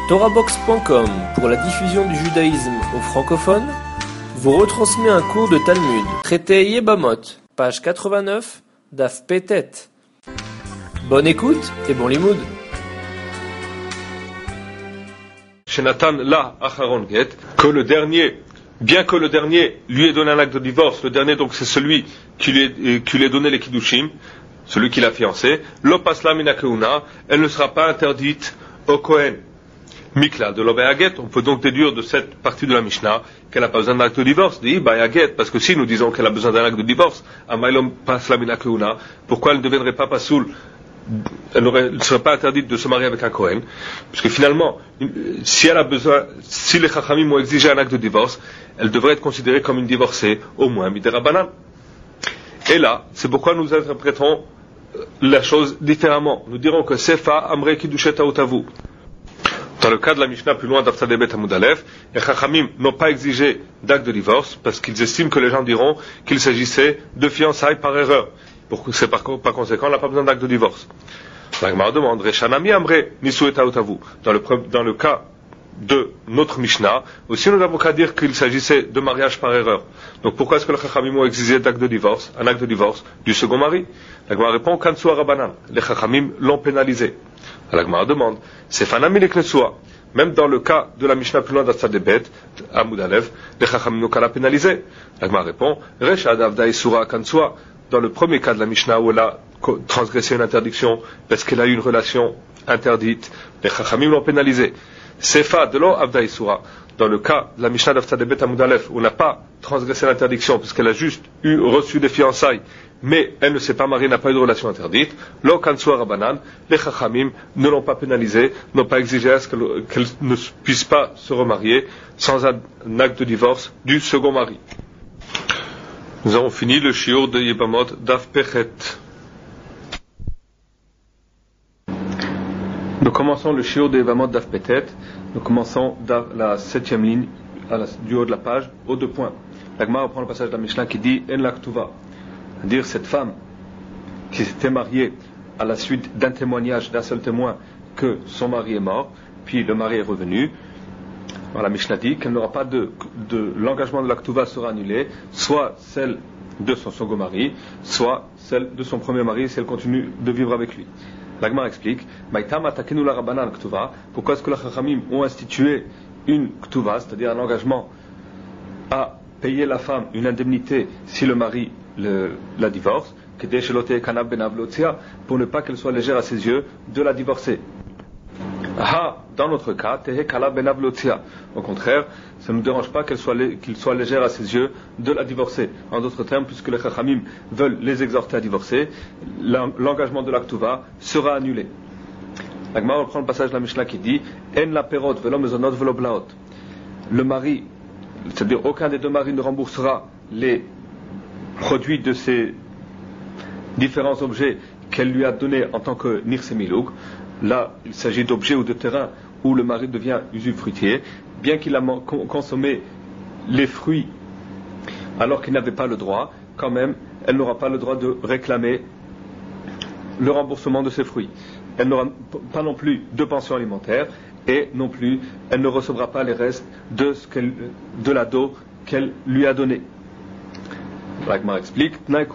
TorahBox.com, pour la diffusion du judaïsme aux francophones, vous retransmet un cours de Talmud, traité Yebamot, page 89, Daf Petet. Bonne écoute et bon limoud. Shenatan la acharon get, que le dernier, bien que le dernier lui ait donné un acte de divorce, le dernier donc c'est celui qui lui ait donné les kiddushim, celui qui l'a fiancé, lo pasla mina keuna, elle ne sera pas interdite au Kohen. Mikla de l'Obeyaget, on peut donc déduire de cette partie de la Mishnah qu'elle n'a pas besoin d'un acte de divorce, dit Bayaget, parce que si nous disons qu'elle a besoin d'un acte de divorce, Amailom pasla mina keuna, pourquoi elle ne deviendrait pas pasoul? Elle ne serait pas interdite de se marier avec un Kohen, puisque finalement, si elle a besoin, si les Chachamim ont exigé un acte de divorce, elle devrait être considérée comme une divorcée, au moins midera banan. Et là, c'est pourquoi nous interpréterons la chose différemment. Nous dirons que Sefa Amre Kiddushet Aotavu. Dans le cas de la Mishnah plus loin d'Aftadebet Amud Aleph, les Chachamim n'ont pas exigé d'acte de divorce parce qu'ils estiment que les gens diront qu'il s'agissait de fiançailles par erreur. C'est par conséquent, on n'a pas besoin d'acte de divorce. La Gemara demande, Reshanami Amre Nisuet Aotavu. Dans le cas de notre Mishnah, aussi nous n'avons qu'à dire qu'il s'agissait de mariage par erreur. Donc pourquoi est-ce que les Chachamim ont exigé d'acte de divorce, un acte de divorce du second mari? La Gemara répond, Kansua Rabanan. Les Chachamim l'ont pénalisé. La Gemara demande, c'est Fanami les Knesua. Même dans le cas de la Mishnah plus loin d'Atzadebet, à Moudalev, les Chachamim n'ont qu'à la pénaliser. La Gemara répond, Reshad Avda Isura Kansua. Dans le premier cas de la Mishnah où elle a transgressé une interdiction parce qu'elle a eu une relation interdite, les Chachamim l'ont pénalisé. Sefa de lo Avda Isura. Dans le cas de la Mishnah d'Aftadebet Amud Aleph, où on n'a pas transgressé l'interdiction parce qu'elle a juste reçu des fiançailles, mais elle ne s'est pas mariée, n'a pas eu de relation interdite, lo Kansua Rabanan, les Chachamim ne l'ont pas pénalisé, n'ont pas exigé à ce qu'elle ne puisse pas se remarier sans un acte de divorce du second mari. Nous avons fini le shiur de Yebamot Daf Pechet. Nous commençons le shiur de Yebamot Daf Petet. Nous commençons la 7e ligne du haut de la page, aux 2 points. La Gemara reprend le passage de la Mishnah qui dit En laktuva, c'est-à-dire cette femme qui s'était mariée à la suite d'un témoignage d'un seul témoin que son mari est mort, puis le mari est revenu. Alors la Mishnah dit qu'elle n'aura pas l'engagement de l'Aktuva sera annulé, soit celle de son second mari, soit celle de son premier mari si elle continue de vivre avec lui. La Gemara explique, pourquoi est-ce que les Chachamim ont institué une Ktuva, c'est-à-dire un engagement à payer la femme une indemnité si le mari la divorce, pour ne pas qu'elle soit légère à ses yeux de la divorcer. Dans notre cas, au contraire, ça ne nous dérange pas qu'il soit légère à ses yeux de la divorcer. En d'autres termes, puisque les Chachamim veulent les exhorter à divorcer, l'engagement de l'Aktuva sera annulé. La Gemara reprend le passage de la Mishnah qui dit En la perot velo mezonot velo blaot. Le mari, c'est-à-dire aucun des deux maris ne remboursera les produits de ces différents objets qu'elle lui a donnés en tant que nirsemilug. Là, il s'agit d'objets ou de terrains où le mari devient usufruitier, bien qu'il a consommé les fruits alors qu'il n'avait pas le droit, quand même, elle n'aura pas le droit de réclamer le remboursement de ces fruits. Elle n'aura pas non plus de pension alimentaire et non plus, elle ne recevra pas les restes de la dot qu'elle lui a donné. Ragmar explique,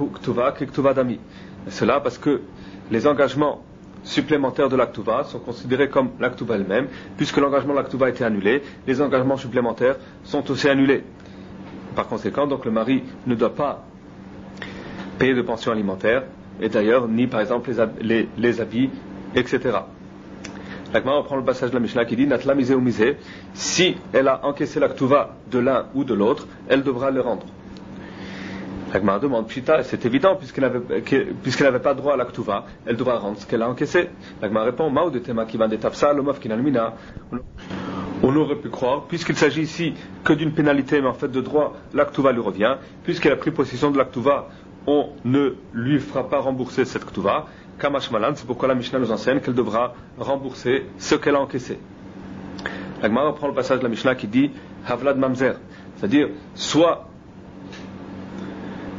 cela parce que les engagements supplémentaires de l'Aktuva sont considérés comme l'Aktuva elle-même, puisque l'engagement de l'Aktuva a été annulé, les engagements supplémentaires sont aussi annulés. Par conséquent, donc le mari ne doit pas payer de pension alimentaire, et d'ailleurs, ni par exemple les habits, etc. La Gemara reprend le passage de la Mishnah qui dit Natla misé ou misé, si elle a encaissé l'Aktuva de l'un ou de l'autre, elle devra le rendre. La Gemara demande, Pshita, c'est évident, puisqu'elle n'avait pas droit à l'Aktuva, elle devra rendre ce qu'elle a encaissé. La Gemara répond, Mao de Tema qui va d'étapsa, le mof qui n'almina. On aurait pu croire, puisqu'il s'agit ici que d'une pénalité, mais en fait de droit, l'Aktuva lui revient, puisqu'elle a pris possession de l'Aktuva, on ne lui fera pas rembourser cette Aktuva. Kamash Malan, c'est pourquoi la Mishnah nous enseigne qu'elle devra rembourser ce qu'elle a encaissé. La Gemara reprend le passage de la Mishnah qui dit, Havlad Mamzer, c'est-à-dire, soit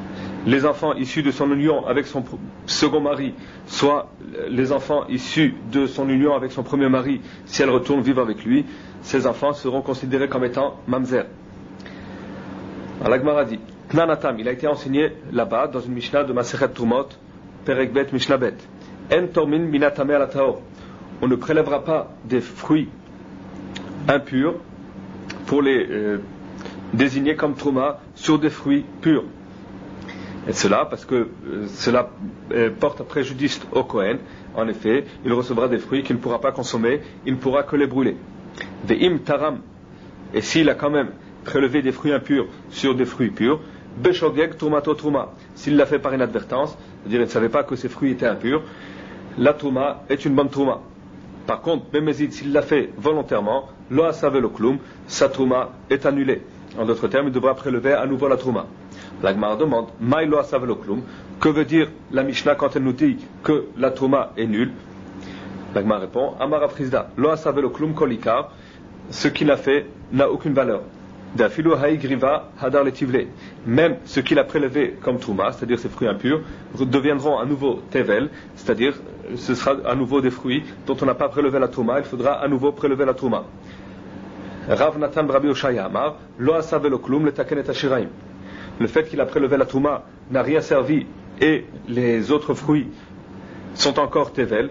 les enfants issus de son union avec son second mari, soit les enfants issus de son union avec son premier mari, si elle retourne vivre avec lui, ces enfants seront considérés comme étant mamzer. Alors la Gemara dit, Knanatam, il a été enseigné là-bas dans une Mishnah de Masechet Trumot, Perek Bet Mishnah Bet. En tormin minatame ala taor. On ne prélèvera pas des fruits impurs pour les désigner comme Trouma sur des fruits purs. Et cela parce que cela porte préjudice au Kohen. En effet, il recevra des fruits qu'il ne pourra pas consommer, il ne pourra que les brûler. Ve'im taram, et s'il a quand même prélevé des fruits impurs sur des fruits purs, beshogeg trumato truma, s'il l'a fait par inadvertance, c'est-à-dire il ne savait pas que ces fruits étaient impurs, la truma est une bonne truma. Par contre, Bemezid, s'il l'a fait volontairement, lo asave lo klum, sa truma est annulée. En d'autres termes, il devra prélever à nouveau la trouma. La Gemara demande, Maï lo asave lo klum, que veut dire la Mishnah quand elle nous dit que la trouma est nulle? La Gemara répond, Amar Afrizda, lo asave lo klum kolikar, ce qu'il a fait n'a aucune valeur. Dafilu haï griva hadar letivle, même ce qu'il a prélevé comme trouma, c'est-à-dire ces fruits impurs, deviendront à nouveau tevel, c'est-à-dire ce sera à nouveau des fruits dont on n'a pas prélevé la trouma, il faudra à nouveau prélever la trouma. Rav Natan Rabbi Oshaya Amar, lo asave lo klum le taken et ashiraim. Le fait qu'il a prélevé la trouma n'a rien servi et les autres fruits sont encore tevel.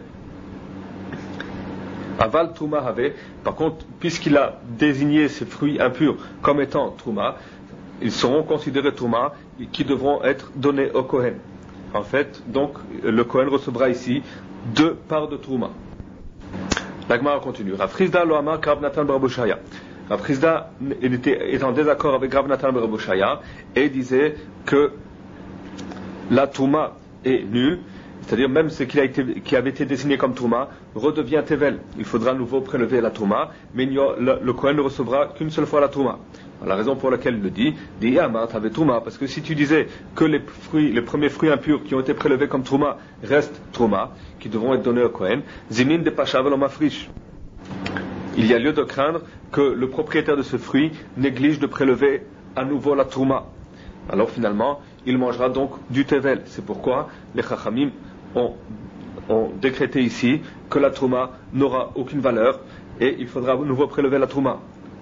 Aval trouma have, par contre, puisqu'il a désigné ces fruits impurs comme étant trouma, ils seront considérés trouma qui devront être donnés au Kohen. En fait, donc, le Kohen recevra ici 2 parts de trouma. La Gemara continue. Rav Chizda lo amar Rav Natan bar Oshaya. Rav Chizda est en désaccord avec Rav Natan bar Oshaya et disait que la trouma est nulle, c'est-à-dire même ce qui avait été désigné comme trouma redevient tevel. Il faudra à nouveau prélever la trouma, mais le Kohen ne recevra qu'une seule fois la trouma. La raison pour laquelle il le dit Amar t'avais trouma, parce que si tu disais que les premiers fruits impurs qui ont été prélevés comme trouma restent trouma, qui devront être donnés au Kohen, zimin de pacha veloma friche. Il y a lieu de craindre que le propriétaire de ce fruit néglige de prélever à nouveau la trouma. Alors finalement, il mangera donc du tevel. C'est pourquoi les chachamim ont décrété ici que la trouma n'aura aucune valeur et il faudra à nouveau prélever la trouma.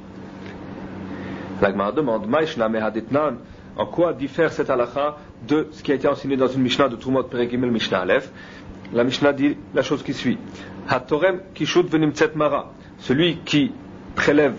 La Gemara demande, en quoi diffère cette halakha de ce qui a été enseigné dans une Mishnah de Trumot Perek Gimel Mishnah Aleph? La Mishnah dit la chose qui suit. Hatorem kishut venimtset mara. Celui qui prélève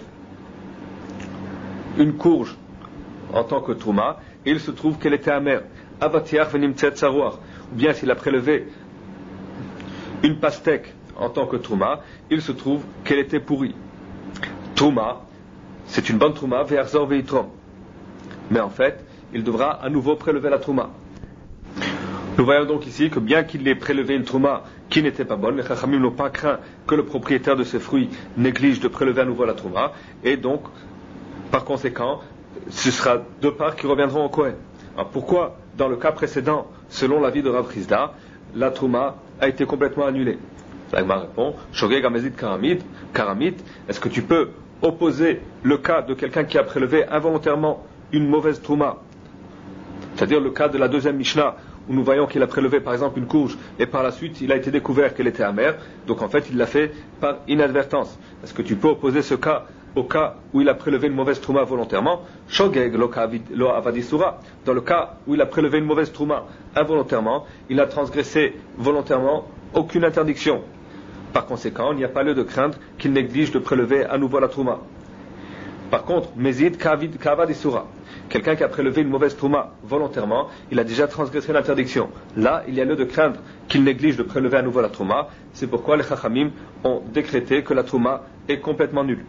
une courge en tant que trouma, et il se trouve qu'elle était amère. Avatiach venimtset sarouach. Ou bien s'il a prélevé une pastèque en tant que trouma, il se trouve qu'elle était pourrie. Trouma, c'est une bonne trouma, ve'arzor ve'itrom. Mais en fait, il devra à nouveau prélever la trouma. Nous voyons donc ici que bien qu'il ait prélevé une trouma qui n'était pas bonne, les chachamim n'ont pas craint que le propriétaire de ces fruits néglige de prélever à nouveau la trouma, et donc, par conséquent, ce sera 2 parts qui reviendront au Kohen. Alors pourquoi, dans le cas précédent, selon l'avis de Rav Chizda, la trouma a été complètement annulée? La Gemara répond, Shogeg amezid karamit, est-ce que tu peux opposer le cas de quelqu'un qui a prélevé involontairement une mauvaise trouma, c'est-à-dire le cas de la deuxième Mishnah, où nous voyons qu'il a prélevé par exemple une courge et par la suite il a été découvert qu'elle était amère, donc en fait il l'a fait par inadvertance. Est-ce que tu peux opposer ce cas au cas où il a prélevé une mauvaise trouma volontairement? Shogeg lo avadisura. Dans le cas où il a prélevé une mauvaise trouma involontairement, il a transgressé volontairement aucune interdiction. Par conséquent, il n'y a pas lieu de craindre qu'il néglige de prélever à nouveau la trouma. Par contre, mezid kavadisura. Quelqu'un qui a prélevé une mauvaise trouma volontairement, il a déjà transgressé l'interdiction. Là, il y a lieu de craindre qu'il néglige de prélever à nouveau la trouma. C'est pourquoi les chachamim ont décrété que la trouma est complètement nulle.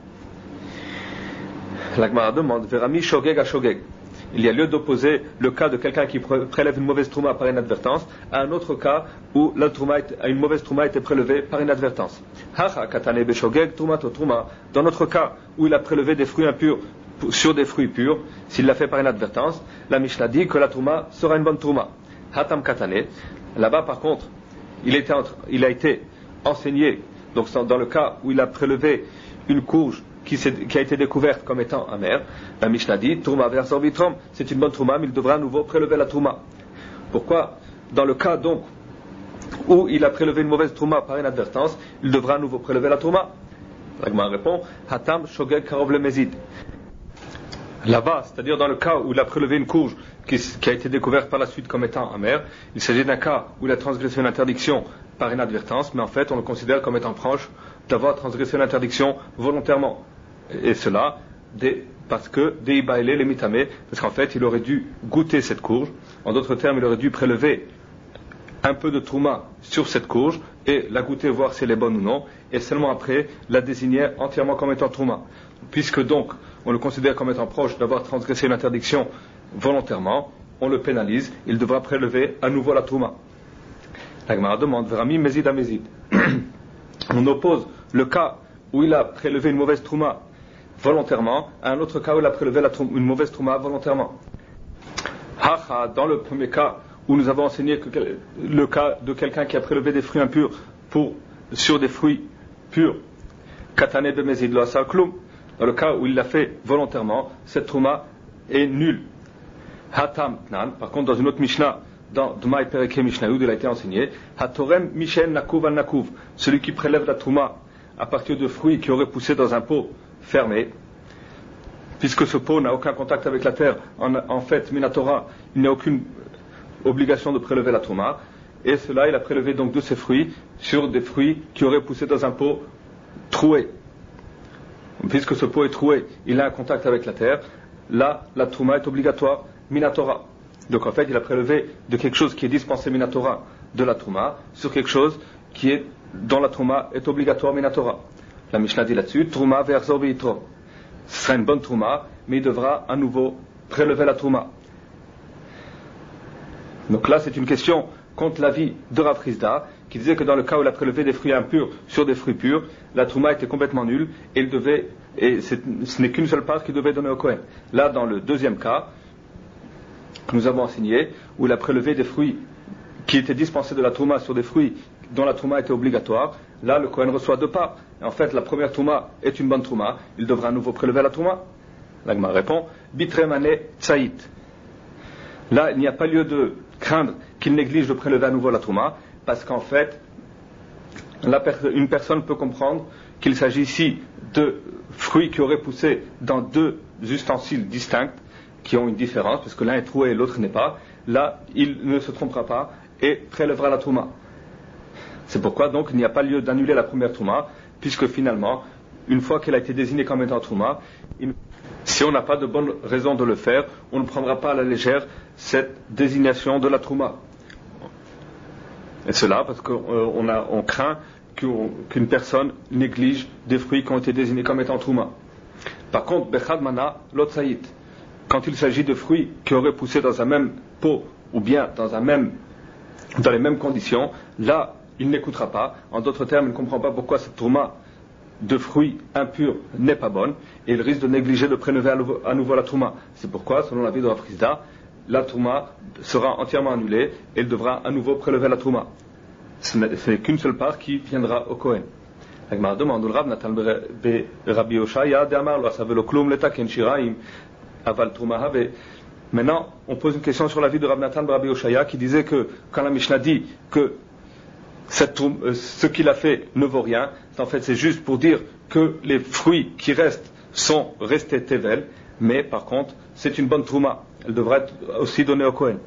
La Gemara demande, Verami shogeg à shogeg. Il y a lieu d'opposer le cas de quelqu'un qui prélève une mauvaise trouma par inadvertance à un autre cas où une mauvaise trouma a été prélevée par inadvertance. Hacha katane beshogeg trumato truma. Dans notre cas où il a prélevé des fruits impurs sur des fruits purs, s'il l'a fait par inadvertance, la Mishnah dit que la trouma sera une bonne trouma. Hatam katane. Là-bas par contre, il a été enseigné, donc dans le cas où il a prélevé une courge qui a été découverte comme étant amère, la Mishnah dit, Trouma versor vitrom, c'est une bonne trouma, mais il devra à nouveau prélever la trouma. Pourquoi? Dans le cas donc où il a prélevé une mauvaise trouma par inadvertance, il devra à nouveau prélever la trouma. La Gemara répond, Hatam shogeg karov le mezid. Là-bas, c'est-à-dire dans le cas où il a prélevé une courge qui a été découverte par la suite comme étant amère, il s'agit d'un cas où il a transgressé une interdiction par inadvertance, mais en fait on le considère comme étant proche d'avoir transgressé l'interdiction volontairement. Et cela parce que Deibaele les mitame, parce qu'en fait il aurait dû goûter cette courge. En d'autres termes, il aurait dû prélever un peu de trouma sur cette courge et la goûter, voir si elle est bonne ou non, et seulement après la désigner entièrement comme étant trouma. Puisque donc on le considère comme étant proche d'avoir transgressé une interdiction volontairement, on le pénalise, il devra prélever à nouveau la trouma. La Gemara demande, Vrami mezid à mezid. On oppose le cas où il a prélevé une mauvaise trouma volontairement à un autre cas où il a prélevé une mauvaise trouma volontairement. Hacha, dans le premier cas où nous avons enseigné que le cas de quelqu'un qui a prélevé des fruits impurs sur des fruits purs, katane bemezid lo asal klum, dans le cas où il l'a fait volontairement, cette trouma est nulle. Hatam tnan, par contre dans une autre Mishnah, dans Dmai Pereke Mishnayud, il a été enseigné, Hatorem Mishen Nakuv an Nakuv, celui qui prélève la trouma à partir de fruits qui auraient poussé dans un pot fermé, puisque ce pot n'a aucun contact avec la terre, en fait, Minatora, il n'y a aucune obligation de prélever la trouma, et cela, il a prélevé donc de ces fruits sur des fruits qui auraient poussé dans un pot troué. Puisque ce pot est troué, il a un contact avec la terre, là, la trouma est obligatoire, Minatora. Donc en fait, il a prélevé de quelque chose qui est dispensé Minatora de la trouma sur quelque chose dont la trouma est obligatoire Minatora. La Mishnah dit là-dessus, trouma ve'achzor ve'yitro. Ce sera une bonne trouma, mais il devra à nouveau prélever la trouma. Donc là, c'est une question contre l'avis de Rav Chizda, qui disait que dans le cas où il a prélevé des fruits impurs sur des fruits purs, la trouma était complètement nulle, et ce n'est qu'une seule part qu'il devait donner au Kohen. Là, dans le deuxième cas, que nous avons enseigné, où il a prélevé des fruits qui étaient dispensés de la trouma sur des fruits dont la trouma était obligatoire, là le Kohen reçoit deux parts. Et en fait, la première trouma est une bonne trouma, il devra à nouveau prélever la trouma. La Gemara répond, bitremane tsaït. Là, il n'y a pas lieu de craindre qu'il néglige de prélever à nouveau la trouma, parce qu'en fait, une personne peut comprendre qu'il s'agit ici de fruits qui auraient poussé dans deux ustensiles distincts, qui ont une différence, parce que l'un est troué et l'autre n'est pas. Là, il ne se trompera pas et prélèvera la trouma. C'est pourquoi donc il n'y a pas lieu d'annuler la première trouma, puisque finalement, une fois qu'elle a été désignée comme étant trouma, si on n'a pas de bonne raison de le faire, on ne prendra pas à la légère cette désignation de la trouma. Et cela parce qu'on craint qu'une personne néglige des fruits qui ont été désignés comme étant trouma. Par contre, bechad mana lot saït. Quand il s'agit de fruits qui auraient poussé dans un même pot ou bien dans les mêmes conditions, là, il n'écoutera pas. En d'autres termes, il ne comprend pas pourquoi cette trouma de fruits impurs n'est pas bonne et il risque de négliger de prélever à nouveau la trouma. C'est pourquoi, selon l'avis de Rav Chizda, la trouma sera entièrement annulée et il devra à nouveau prélever la trouma. Ce n'est qu'une seule part qui viendra au Kohen. La Gemara demande au Rav Natan be Rabbi Oshaya de Amar lo asavelo klum letaken shiraim. Maintenant, on pose une question sur l'avis de Rav Natan Rabbi Oshaya qui disait que quand la Mishnah dit que ce qu'il a fait ne vaut rien, en fait c'est juste pour dire que les fruits qui restent sont restés tevel, mais par contre c'est une bonne trouma, elle devrait être aussi donnée au Kohen.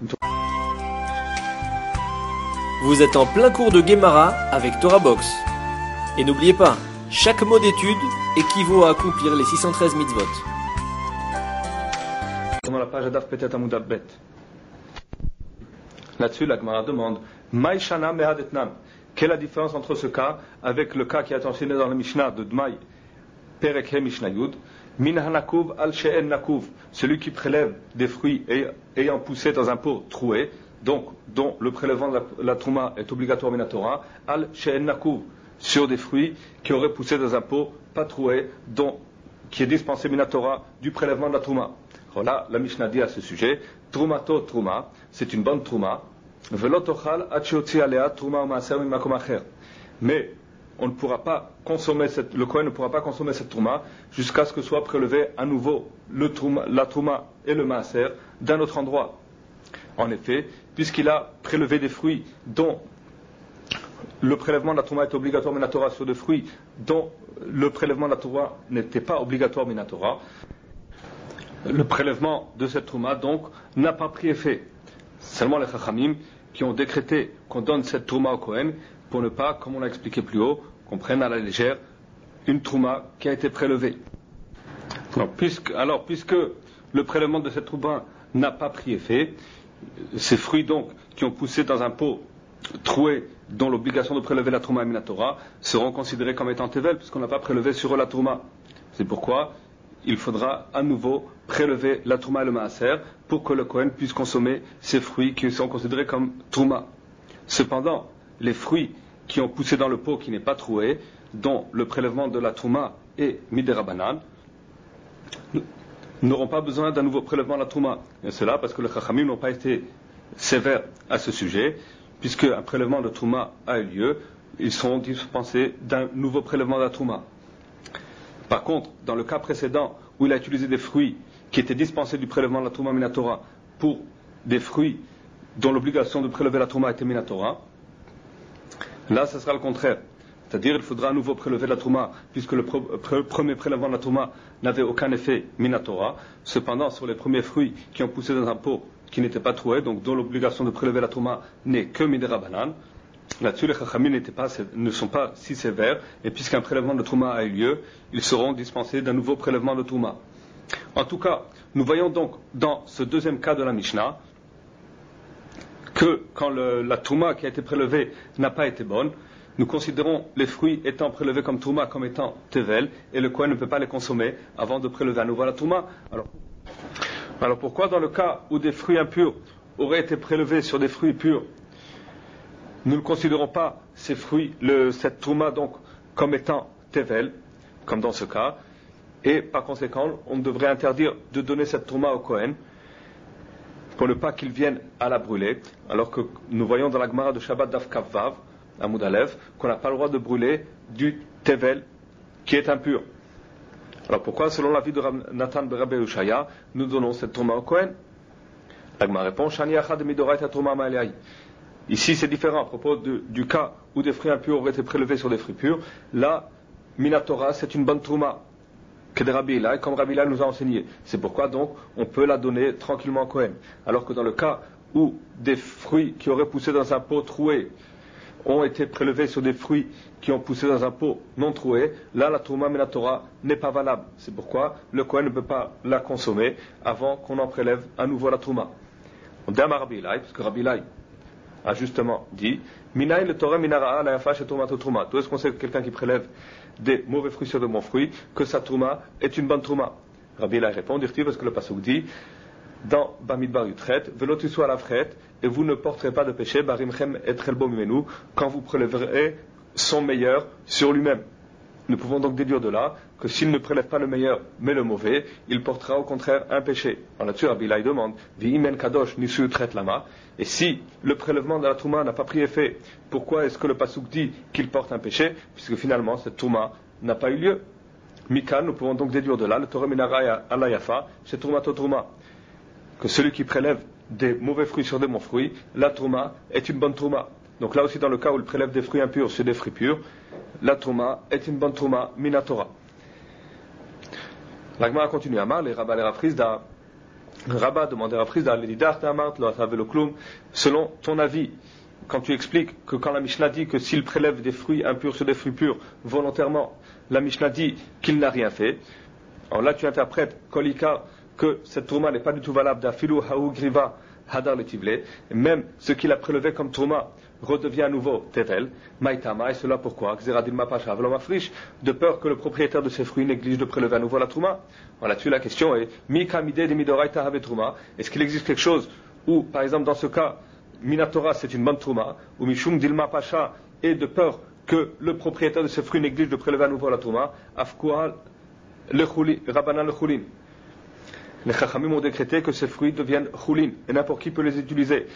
Vous êtes en plein cours de Gemara avec Torah Box. Et n'oubliez pas, chaque mot d'étude équivaut à accomplir les 613 mitzvot. Dans la page Adaf Petet Amud Bet. Là-dessus, la Gemara demande Maï Shana Mehadetnan. Quelle est la différence entre ce cas avec le cas qui est enseigné dans le Mishnah de Dmai Perek He Mishnayud? Min Hanakuv al She'en Nakuv, celui qui prélève des fruits ayant poussé dans un pot troué, donc dont le prélèvement de la trouma est obligatoire minatora, al She'en Nakuv, sur des fruits qui auraient poussé dans un pot pas troué, qui est dispensé minatora du prélèvement de la trouma. Voilà, la Mishnah dit à ce sujet, Trumato Truma, c'est une bonne Truma, Velotochal Achiotzi Alea Truma ou Maaser min Makom Acher. Mais on ne pourra pas consommer le Kohen ne pourra pas consommer cette Truma jusqu'à ce que soit prélevé à nouveau la Truma et le Maaser d'un autre endroit. En effet, puisqu'il a prélevé des fruits dont le prélèvement de la Trouma est obligatoire minatora sur des fruits dont le prélèvement de la Trouma n'était pas obligatoire minatora, le prélèvement de cette Trouma donc n'a pas pris effet. Seulement les Chachamim qui ont décrété qu'on donne cette Trouma au Kohen pour ne pas, comme on l'a expliqué plus haut, qu'on prenne à la légère une Trouma qui a été prélevée. Puisque le prélèvement de cette Trouma n'a pas pris effet, ces fruits donc qui ont poussé dans un pot troué dont l'obligation de prélever la Trouma est minatora seront considérés comme étant tevel puisqu'on n'a pas prélevé sur eux la Trouma. C'est pourquoi il faudra à nouveau prélever la Trouma et le Maaser pour que le Kohen puisse consommer ces fruits qui sont considérés comme Trouma. Cependant, les fruits qui ont poussé dans le pot qui n'est pas troué, dont le prélèvement de la Trouma est midérabanan, n'auront pas besoin d'un nouveau prélèvement de la Trouma. Et cela parce que les Chachamim n'ont pas été sévères à ce sujet, puisque un prélèvement de Trouma a eu lieu, ils seront dispensés d'un nouveau prélèvement de la Trouma. Par contre, dans le cas précédent, où il a utilisé des fruits qui étaient dispensés du prélèvement de la Trouma minatora pour des fruits dont l'obligation de prélever la Trouma était minatora, là ce sera le contraire. C'est-à-dire il faudra à nouveau prélever la Trouma, puisque le premier prélèvement de la Trouma n'avait aucun effet minatora. Cependant, sur les premiers fruits qui ont poussé dans un pot qui n'était pas troué, donc dont l'obligation de prélever la Trouma n'est que midérabanan, là-dessus les Chachamim ne sont pas si sévères, et puisqu'un prélèvement de Trouma a eu lieu, ils seront dispensés d'un nouveau prélèvement de Trouma. En tout cas, nous voyons donc dans ce deuxième cas de la Mishnah que quand la Trouma qui a été prélevée n'a pas été bonne, nous considérons les fruits étant prélevés comme Trouma comme étant tevel, et le Kohen ne peut pas les consommer avant de prélever à nouveau la Trouma. Alors pourquoi dans le cas où des fruits impurs auraient été prélevés sur des fruits purs, nous ne considérons pas ces fruits, cette Trouma donc, comme étant tevel, comme dans ce cas, et par conséquent, on devrait interdire de donner cette Trouma au Kohen pour ne pas qu'il vienne à la brûler, alors que nous voyons dans la Gemara de Shabbat Daf Kaf Vav, à Moudalev, qu'on n'a pas le droit de brûler du tevel qui est impur. Alors pourquoi, selon l'avis de Nathan Berabé Ushaya, nous donnons cette Trouma au Kohen? La Gemara répond, Shani Achad Midoraita Trouma Ma'alei. Ici, c'est différent à propos du cas où des fruits impurs auraient été prélevés sur des fruits purs. Là, Minatora, c'est une bonne Trouma, que des Rabbi Eli, comme Rabbi Eli nous a enseigné. C'est pourquoi donc, on peut la donner tranquillement au Kohen. Alors que dans le cas où des fruits qui auraient poussé dans un pot troué ont été prélevés sur des fruits qui ont poussé dans un pot non troué, là, la Trouma Minatora n'est pas valable. C'est pourquoi le Kohen ne peut pas la consommer avant qu'on en prélève à nouveau la Trouma. On dit à Rabbi Eli, parce que Rabbi Eli a justement dit Minaï le Torah minara la yafa chez Trouma Trouma. D'où est-ce qu'on sait que quelqu'un qui prélève des mauvais fruits sur de bons fruits, que sa Trouma est une bonne Trouma? Rabbi Eli répond, parce que le pasuk dit dans Bamidbar Yutret, velotisu à la fret, et vous ne porterez pas de péché, barimchem et trelbo mimenu, quand vous préleverez son meilleur sur lui-même. Nous pouvons donc déduire de là que s'il ne prélève pas le meilleur mais le mauvais, il portera au contraire un péché. En là-dessus, Rabbi Eli demande V'imen kadosh nisu tret lama. Et si le prélèvement de la Trouma n'a pas pris effet, pourquoi est-ce que le pasuk dit qu'il porte un péché, puisque finalement cette Trouma n'a pas eu lieu? Mika, nous pouvons donc déduire de là le Torah minara ala yafa chez Trouma to Trouma, que celui qui prélève des mauvais fruits sur des bons fruits, la Trouma est une bonne Trouma. Donc là aussi, dans le cas où il prélève des fruits impurs sur des fruits purs, la Trouma est une bonne Trouma minatora. La Gemara continue à les Rabba les Rafrizda. Rabba demandait à Rafrizda, selon ton avis, quand tu expliques que quand la Mishnah dit que s'il prélève des fruits impurs sur des fruits purs volontairement, la Mishnah dit qu'il n'a rien fait. Alors là, tu interprètes Kolika que cette Trouma n'est pas du tout valable d'Afilu Haou Griva Hadar le Tivle, même ce qu'il a prélevé comme Trouma redevient à nouveau Tevel, Maïtama, et cela pourquoi de peur que le propriétaire de ces fruits néglige de prélever à nouveau la Trouma. Là-dessus, la question est Mika Mide de Midoraita Have Trouma. Est-ce qu'il existe quelque chose où, par exemple, dans ce cas, Minatora c'est une bonne Trouma, ou Mishum Dilma Pacha, et de peur que le propriétaire de ces fruits néglige de prélever à nouveau la Trouma, Afkoual Rabbanan le Choulin. Les Chachamim ont décrété que ces fruits deviennent choulin, et n'importe qui peut les utiliser.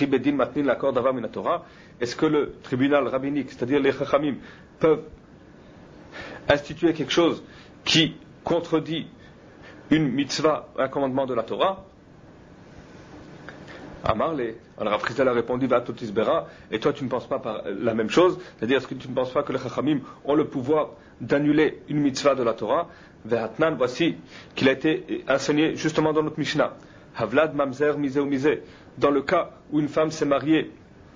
Est-ce que le tribunal rabbinique, c'est-à-dire les Chachamim, peuvent instituer quelque chose qui contredit une mitzvah, un commandement de la Torah? Amarle, alors Rav Chisda a répondu, va totis bera, et toi tu ne penses pas par la même chose, c'est-à-dire est-ce que tu ne penses pas que les Chachamim ont le pouvoir d'annuler une mitzvah de la Torah? Ve'atnan, voici qu'il a été enseigné justement dans notre Mishnah. Havlad mamzer misé ou misé, dans le cas où une femme s'est mariée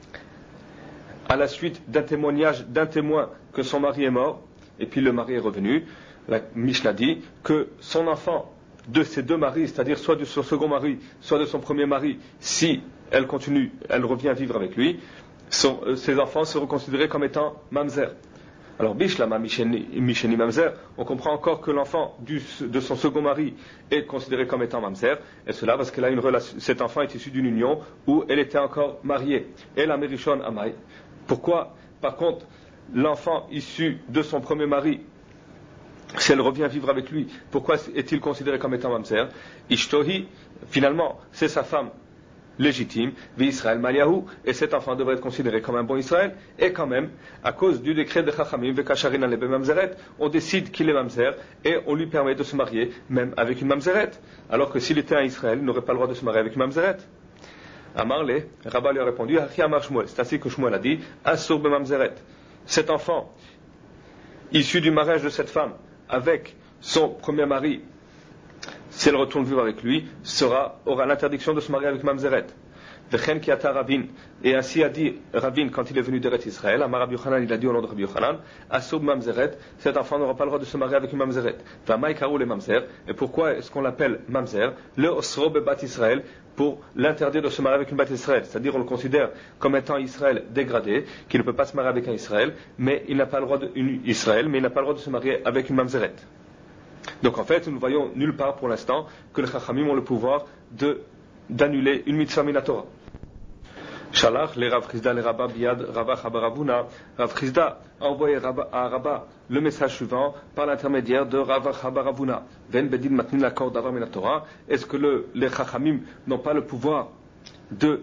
à la suite d'un témoignage d'un témoin que son mari est mort, et puis le mari est revenu, la Mishnah dit que son enfant de ses deux maris, c'est-à-dire soit de son second mari, soit de son premier mari, si elle continue, elle revient vivre avec lui, ses enfants seront considérés comme étant mamzer. Alors Bishlama Misheni mamzer, on comprend encore que l'enfant de son second mari est considéré comme étant mamzer, et cela parce qu'elle a une relation, cet enfant est issu d'une union où elle était encore mariée. Et la Merishon Amai. Pourquoi, par contre, l'enfant issu de son premier mari, si elle revient vivre avec lui, pourquoi est-il considéré comme étant mamzer? Ishtohi, finalement, c'est sa femme légitime, Israël Maliahu, et cet enfant devrait être considéré comme un bon Israël, et quand même, à cause du décret de Chachamim, Vekasharin alebe mamzeret, on décide qu'il est mamzer, et on lui permet de se marier, même avec une mamzeret, alors que s'il était un Israël, il n'aurait pas le droit de se marier avec une mamzeret. Amarle, Rabba lui a répondu, Hachi Amar Shmuel, c'est ainsi que Shmuel a dit, Asur be mamzeret, cet enfant, issu du mariage de cette femme, avec son premier mari, si elle retourne vivre avec lui, aura l'interdiction de se marier avec mamzeret. Vechen kiata Ravin, et ainsi a dit Ravin quand il est venu d'Eretz Israël, Amar Rabbi Yochanan, il a dit au nom de Rabbi Yochanan, Asub mamzeret, cet enfant n'aura pas le droit de se marier avec une mamzeret. Vamai karou le mamzer, et pourquoi est-ce qu'on l'appelle mamzer? Le osro bebat Israël, pour l'interdire de se marier avec une bat Israël, c'est-à-dire on le considère comme étant Israël dégradé, qui ne peut pas se marier avec un Israël, mais il n'a pas le droit de se marier avec une mamzeret. Donc en fait, nous ne voyons nulle part pour l'instant que les Chachamim ont le pouvoir d'annuler une mitzvah minatora. Shalach, les Rav Chisda, les Rabba Biad, Rabba Chabaravuna. Rav Chisda a envoyé à Rabba le message suivant par l'intermédiaire de Rabba Chabaravuna. Ven bedin matnin l'accord d'avar minatora. Est-ce que les Chachamim n'ont pas le pouvoir de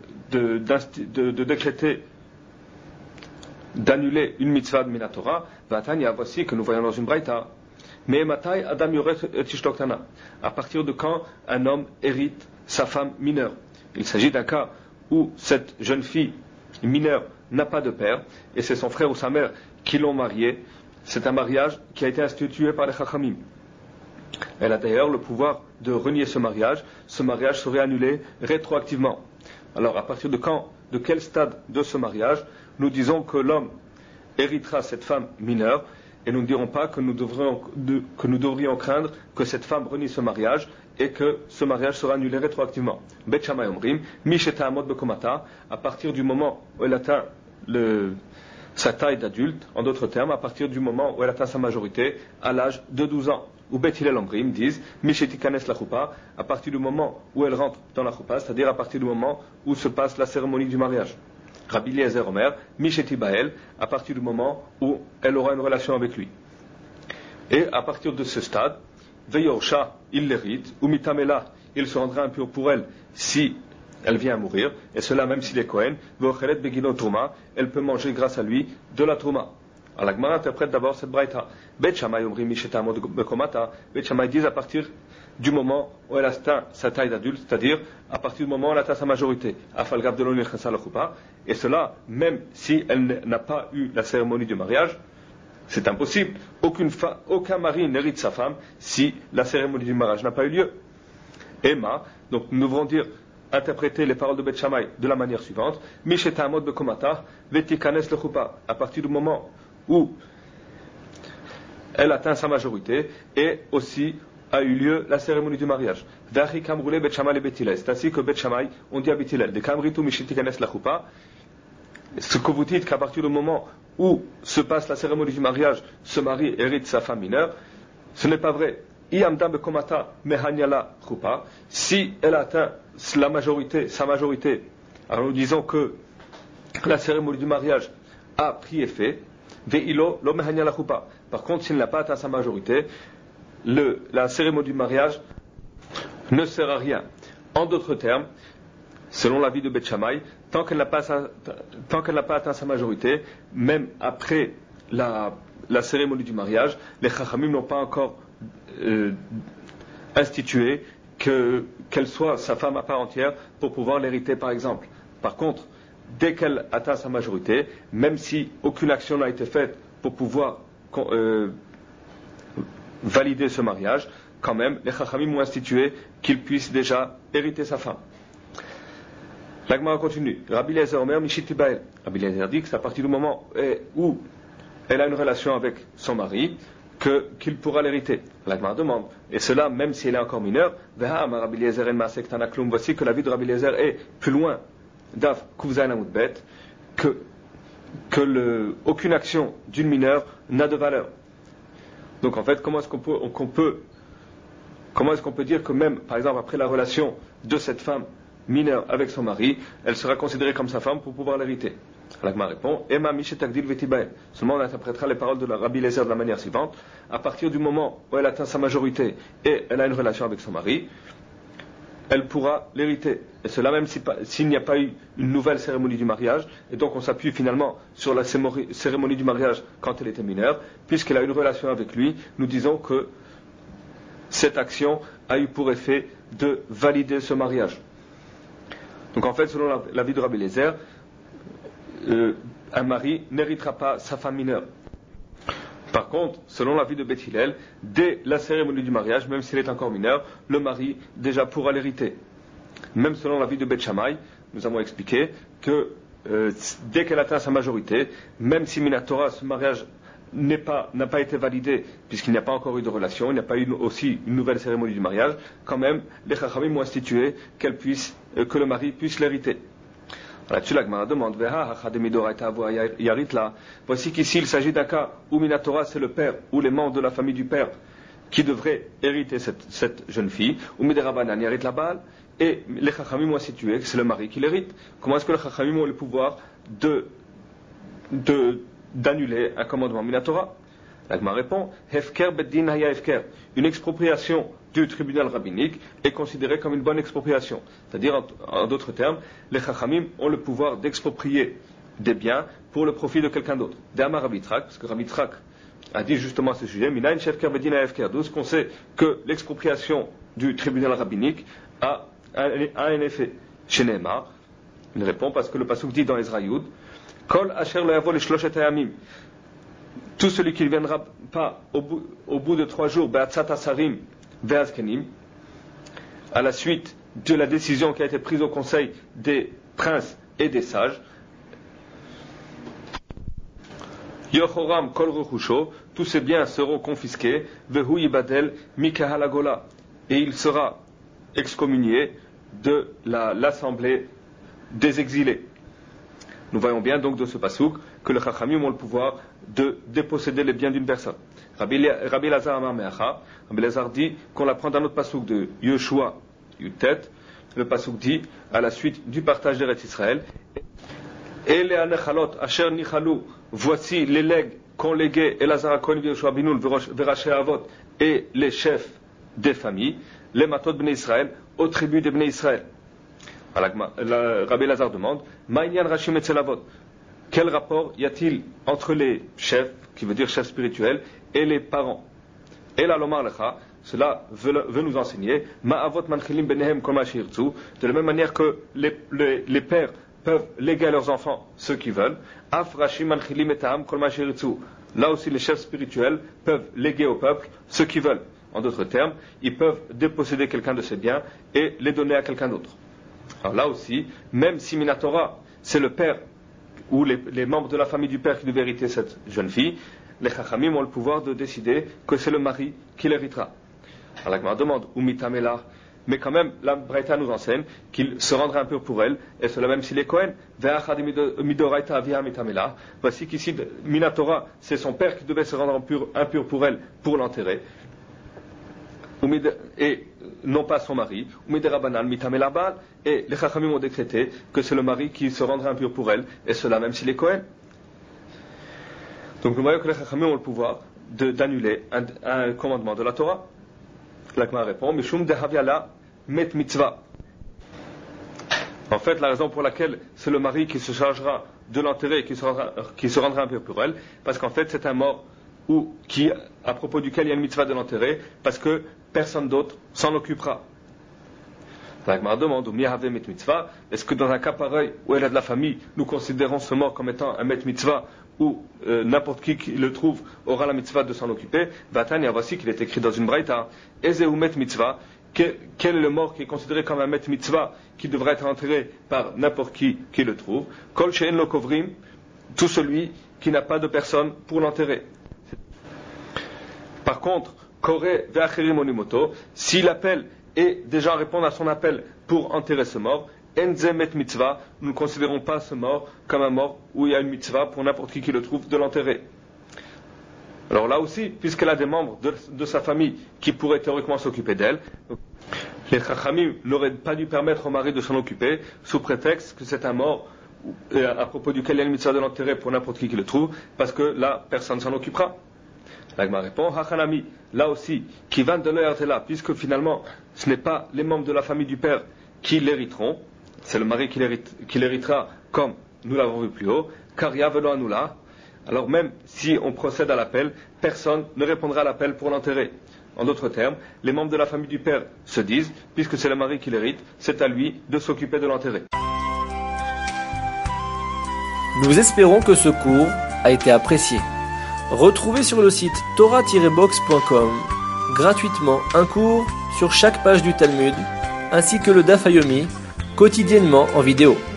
décréter, d'annuler une mitzvah de minatora? Vatania, voici que nous voyons dans une braïta. Mais matai adam yoret et ishtoktana. À partir de quand un homme hérite sa femme mineure? Il s'agit d'un cas où cette jeune fille mineure n'a pas de père et c'est son frère ou sa mère qui l'ont mariée. C'est un mariage qui a été institué par les Chachamim. Elle a d'ailleurs le pouvoir de renier ce mariage. Ce mariage serait annulé rétroactivement. Alors à partir de quand, de quel stade de ce mariage nous disons que l'homme héritera cette femme mineure? Et nous ne dirons pas que nous devrions craindre que cette femme renie ce mariage et que ce mariage sera annulé rétroactivement. Bet Shammai Omrim, Misheta Amod Bekomata, à partir du moment où elle atteint sa taille d'adulte, en d'autres termes, à partir du moment où elle atteint sa majorité, à l'âge de 12 ans. Ou Bet Hillel Omrim disent, Misheti Kanes la Choupa, à partir du moment où elle rentre dans la Choupa, c'est-à-dire à partir du moment où se passe la cérémonie du mariage. Rabbi Eliezer Omer, Misheti Bael, à partir du moment où elle aura une relation avec lui. Et à partir de ce stade, Veyorsha, il l'hérite, ou Mitamela, il se rendra impur pour elle si elle vient à mourir, et cela même s'il est Kohen, Veochelet Begino Trouma, elle peut manger grâce à lui de la Trouma. Alors la Gemara interprète d'abord cette braïta. Bet Shammai Omri Misheta Amod Bekomata, Bet Shammai dit à partir du moment où elle atteint sa taille d'adulte, c'est-à-dire à partir du moment où elle atteint sa majorité, Afalgav de l'Onir la Choupa, et cela même si elle n'a pas eu la cérémonie du mariage, c'est impossible. Aucun mari n'hérite sa femme si la cérémonie du mariage n'a pas eu lieu. Emma, donc nous devons interpréter les paroles de Bet Shammai de la manière suivante. Misheta Amod Bekomata, Vetikanes le Choupa, à partir du moment où elle atteint sa majorité et aussi a eu lieu la cérémonie du mariage. C'est ainsi que Bet Shammai on dit à Bet Hillel, ce que vous dites qu'à partir du moment où se passe la cérémonie du mariage, ce mari hérite sa femme mineure, ce n'est pas vrai. Si elle atteint sa majorité, alors nous disons que la cérémonie du mariage a pris effet. Par contre, s'il n'a pas atteint sa majorité, la cérémonie du mariage ne sert à rien. En d'autres termes, selon l'avis de Bet Shammai, tant qu'elle n'a pas atteint sa majorité, même après la cérémonie du mariage, les Chachamim n'ont pas encore institué qu'elle soit sa femme à part entière pour pouvoir l'hériter par exemple. Par contre, dès qu'elle atteint sa majorité, même si aucune action n'a été faite pour pouvoir valider ce mariage, quand même, les Chachamim ont institué qu'il puisse déjà hériter sa femme. La Gemara continue. Rabbi Eliezer Omer Mishit Tibael. Rabbi Eliezer dit que c'est à partir du moment où elle a une relation avec son mari qu'il pourra l'hériter. La Gemara demande, et cela même si elle est encore mineure, voici que la vie de Rabbi Eliezer est plus loin d'Af Kuvzain Amoudbet, aucune action d'une mineure n'a de valeur. Donc en fait, comment est-ce qu'on peut dire que même, par exemple, après la relation de cette femme mineure avec son mari, elle sera considérée comme sa femme pour pouvoir l'hériter? L'Agma répond, Ema Mishetagdil Vetibael. Seulement on interprétera les paroles de la Rabbi Eliezer de la manière suivante. À partir du moment où elle atteint sa majorité et elle a une relation avec son mari, elle pourra l'hériter. Et cela même s'il n'y a pas eu une nouvelle cérémonie du mariage, et donc on s'appuie finalement sur la cérémonie du mariage quand elle était mineure, puisqu'elle a une relation avec lui, nous disons que cette action a eu pour effet de valider ce mariage. Donc en fait, selon l'avis de Rabbi Eliezer, un mari n'héritera pas sa femme mineure. Par contre, selon l'avis de Beth Hillel, dès la cérémonie du mariage, même s'il est encore mineur, le mari déjà pourra l'hériter. Même selon l'avis de Beth Shammai, nous avons expliqué que dès qu'elle atteint sa majorité, même si Minatora, ce mariage n'a pas été validé, puisqu'il n'y a pas encore eu de relation, il n'y a pas eu aussi une nouvelle cérémonie du mariage, quand même, les Chachamim ont institué que le mari puisse l'hériter. Là-dessus, la Gemara demande, voici qu'ici il s'agit d'un cas où Minatora c'est le père ou les membres de la famille du père qui devraient hériter cette jeune fille, ou Miderabanan yarit la baal, et les Chachamim ont institué que c'est le mari qui l'hérite. Comment est-ce que les Chachamim ont le pouvoir d'annuler un commandement Minatora? La Gemara répond, Hefker beddin haya hefker. Une expropriation du tribunal rabbinique est considérée comme une bonne expropriation. C'est-à-dire, en d'autres termes, les Chachamim ont le pouvoir d'exproprier des biens pour le profit de quelqu'un d'autre. D'Amar Rabbi Yitzhak, parce que Rabbi Yitzhak a dit justement à ce sujet, Minayin shefker beddin haya hefker. D'où qu'on sait que l'expropriation du tribunal rabbinique a un effet. Chez Neymar, il répond parce que le pasuk dit dans Ezra Yud, Kol asher lo yavo leshloshet hayamim. Tout celui qui ne viendra pas au bout de 3 jours, Be'atzat Asarim Ve'azkenim, à la suite de la décision qui a été prise au conseil des princes et des sages, Yochoram Kol Rechusho, tous ces biens seront confisqués, Vehu Yibadel Mikahalagola, et il sera excommunié de l'assemblée des exilés. Nous voyons bien donc de ce pasouk que les Chachamim ont le pouvoir de déposséder les biens d'une personne. Rabbi Elazar Amar Meacha, Rabbi Elazar dit qu'on apprend d'un autre pasouk de Yeshua Yutet. Le pasouk dit à la suite du partage d'Eretz Israël, et les anechalot asher nichalou, voici les legs qu'ont légué Elazar HaKohen Yeshua Binun Veraché Avot et les chefs des familles, les matot bnei Israël, aux tribus des bnei Israël. Rabbi Elazar demande, Ma'inyan Rashim etzel Avot. Quel rapport y a-t-il entre les chefs, qui veut dire chefs spirituels, et les parents? Et la lomar lecha, cela veut nous enseigner, Ma'avot manchilim benehem kol ma shirtzu, de la même manière que les pères peuvent léguer à leurs enfants ce qu'ils veulent, Af Rashim manchilim etam kol ma shirtzu. Là aussi les chefs spirituels peuvent léguer au peuple ce qu'ils veulent. En d'autres termes, ils peuvent déposséder quelqu'un de ses biens et les donner à quelqu'un d'autre. Alors là aussi, même si Minatora, c'est le père ou les membres de la famille du père qui devaient hériter cette jeune fille, les Chachamim ont le pouvoir de décider que c'est le mari qui l'héritera. Alors la Gemara demande, ou mitamela, mais quand même, la Braïta nous enseigne qu'il se rendra impur pour elle, et cela même s'il est Kohen, ve'achad midoraita avia mitamela. Voici qu'ici, Minatora, c'est son père qui devait se rendre impur pour elle, pour l'enterrer. Et non pas son mari, et les Chachamim ont décrété que c'est le mari qui se rendra impur pour elle, et cela même s'il est Kohen. Donc nous voyons que les Chachamim ont le pouvoir d'annuler un commandement de la Torah. La Gemara répond, Mishum dehaviala met mitzvah. En fait, la raison pour laquelle c'est le mari qui se chargera de l'enterrer et qui se rendra impur pour elle, parce qu'en fait c'est un mort à propos duquel il y a une mitzvah de l'enterrer, parce que personne d'autre s'en occupera. La Gemara demande, est-ce que dans un cas pareil, où elle a de la famille, nous considérons ce mort comme étant un met mitzvah, où n'importe qui le trouve aura la mitzvah de s'en occuper? Vatania, voici qu'il est écrit dans une braïta, Ezeu met mitzvah, quel est le mort qui est considéré comme un met mitzvah, qui devrait être enterré par n'importe qui le trouve? Kol she'en lo kovrim, tout celui qui n'a pas de personne pour l'enterrer. Par contre, Koré ve'acherim onimoto, s'il appelle et déjà répondre à son appel pour enterrer ce mort, enze met mitzvah, nous ne considérons pas ce mort comme un mort où il y a une mitzvah pour n'importe qui le trouve de l'enterrer. Alors là aussi, puisqu'elle a des membres de sa famille qui pourraient théoriquement s'occuper d'elle, les chachamim n'auraient pas dû permettre au mari de s'en occuper sous prétexte que c'est un mort à propos duquel il y a une mitzvah de l'enterrer pour n'importe qui le trouve, parce que là, personne ne s'en occupera. L'Agma répond, Hachanami, là aussi, qui va de là, puisque finalement, ce n'est pas les membres de la famille du père qui l'hériteront, c'est le mari qui l'héritera, comme nous l'avons vu plus haut, car Yavelo Anula, alors même si on procède à l'appel, personne ne répondra à l'appel pour l'enterrer. En d'autres termes, les membres de la famille du père se disent, puisque c'est le mari qui l'hérite, c'est à lui de s'occuper de l'enterrer. Nous espérons que ce cours a été apprécié. Retrouvez sur le site torah-box.com gratuitement un cours sur chaque page du Talmud, ainsi que le Daf Yomi, quotidiennement en vidéo.